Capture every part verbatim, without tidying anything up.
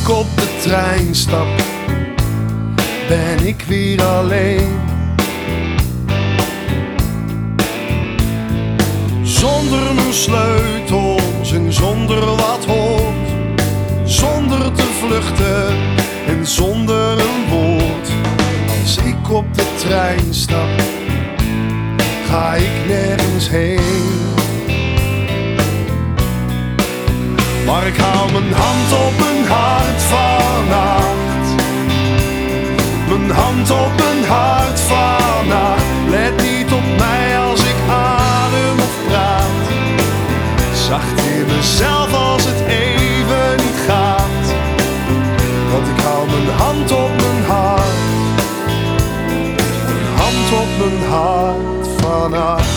ik op de trein stap, ben ik weer alleen. Zonder mijn sleutels en zonder wat hoort, zonder te vluchten en zonder een woord. Als ik op de trein stap, ga ik nergens heen. Maar ik hou mijn hand op mijn hart vannacht, mijn hand op mijn hart vannacht. Let niet op mij als ik adem of praat, zacht in mezelf als het even niet gaat. Want ik hou mijn hand op mijn hart, mijn hand op mijn hart vannacht.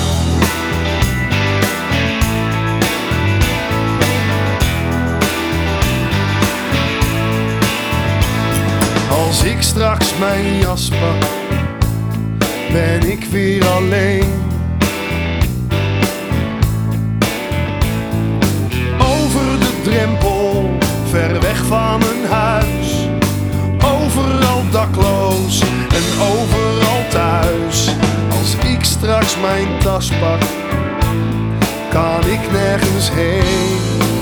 Als ik straks mijn jas pak, ben ik weer alleen. Over de drempel, ver weg van mijn huis. Overal dakloos en overal thuis. Als ik straks mijn tas pak, kan ik nergens heen.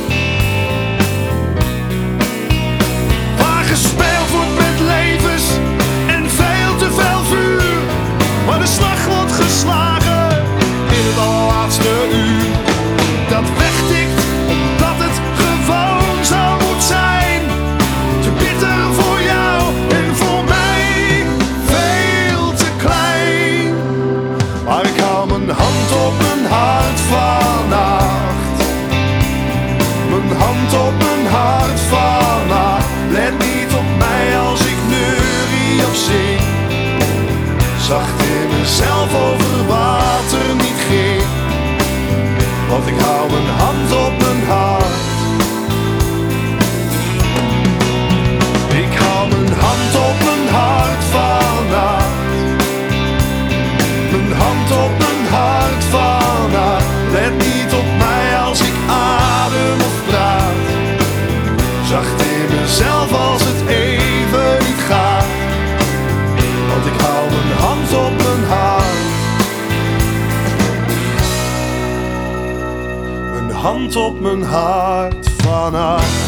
Waar gespeeld wordt met levens en veel te veel vuur, maar de slag wordt geslagen in het allerlaatste uur. Dat wegtikt omdat het gewoon zo moet zijn. Te bitter voor jou en voor mij veel te klein. Maar ik hou mijn hand op mijn hart vannacht, mijn hand op mijn hart vannacht. Let niet op mij als ik neurie of zing, zacht in mezelf over water niet ging. Want ik hou mijn hand op mijn hart, ik hou mijn hand op mijn hart vannacht, mijn hand op mijn hart vannacht. Let niet op mij als ik adem of praat, zacht in mezelf als het even niet gaat. Want ik hou mijn hand op mijn hart, mijn hand op mijn hart vannacht.